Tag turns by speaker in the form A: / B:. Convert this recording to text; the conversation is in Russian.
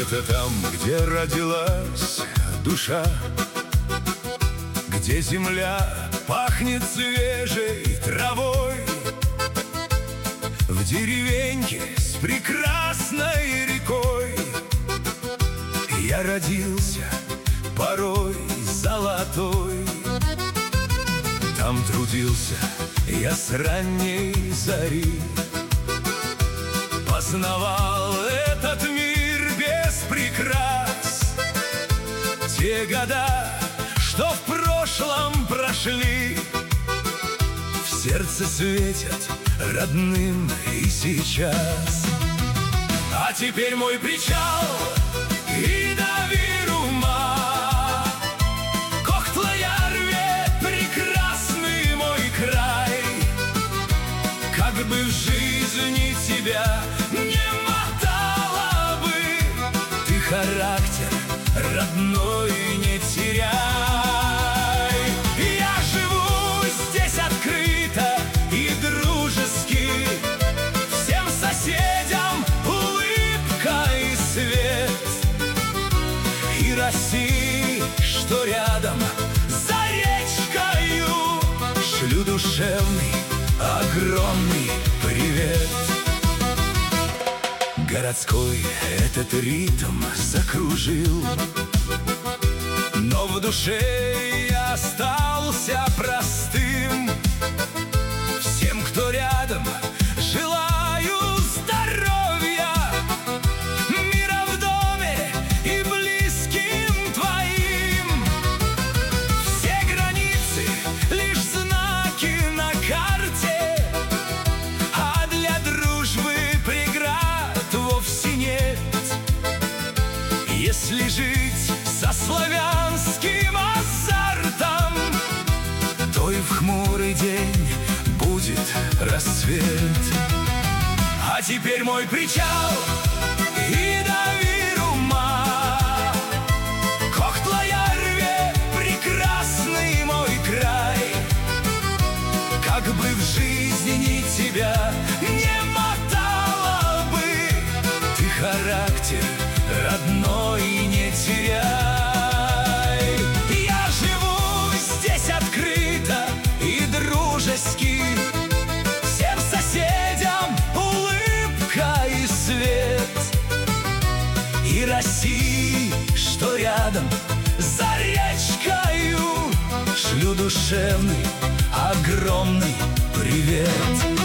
A: где-то там, где родилась душа, где земля пахнет свежей травой, в деревеньке с прекрасной рекой я родился порой золотой. Там трудился я с ранней зари, познавал этот мир без прикрас. Те года, что в прошлом прошли, в сердце светят родным и сейчас. А теперь мой причал и до Вирума, Кохтла-Ярве, прекрасный мой край. Как бы в жизни тебя не мотала бы, ты характер родной не теряй. Я живу здесь открыто и дружески, всем соседям улыбка и свет. И России, что рядом, за речкою, шлю душевный, огромный привет. Городской этот ритм закружил, но в душе я остался простым. Всем, кто рядом, желаю здоровья, мира в доме и близким твоим. Все границы — лишь знаки на карте, а для дружбы преград вовсе нет. Если жить со славянским азартом, то и в хмурый день будет рассвет. А теперь мой причал и до Вирума, Кохтла-Ярве, прекрасный мой край. Как бы в жизни тебя не мотала бы, ты характер родной не теряй. Я живу здесь открыто и дружески, всем соседям улыбка и свет. И России, что рядом, за речкою, шлю душевный, огромный привет.